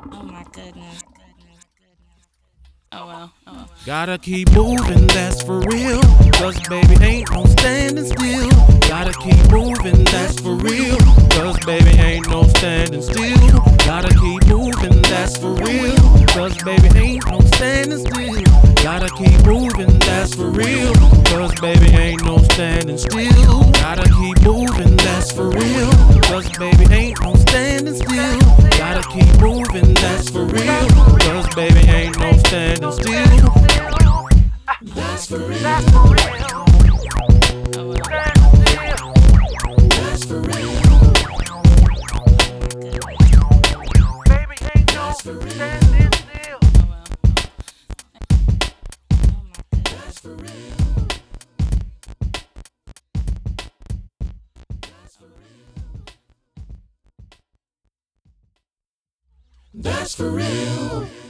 Oh my goodness. Oh well. Oh well. Gotta keep moving, that's for real. Cause baby ain't no standing still. Gotta keep moving, that's for real. Cause baby ain't no standing still. Gotta keep moving, that's for real. Cause baby ain't no standing still. Gotta keep moving, that's for real. Cause baby ain't no standing still. Gotta keep moving, that's for real. Cause baby ain't no standing still. Gotta keep moving, that's for real. Cause baby ain't no standing still. That's for real. That's for real. Oh well. That's for real. Baby ain't no standing still. Oh well. Oh my goodness. That's for real. That's for real.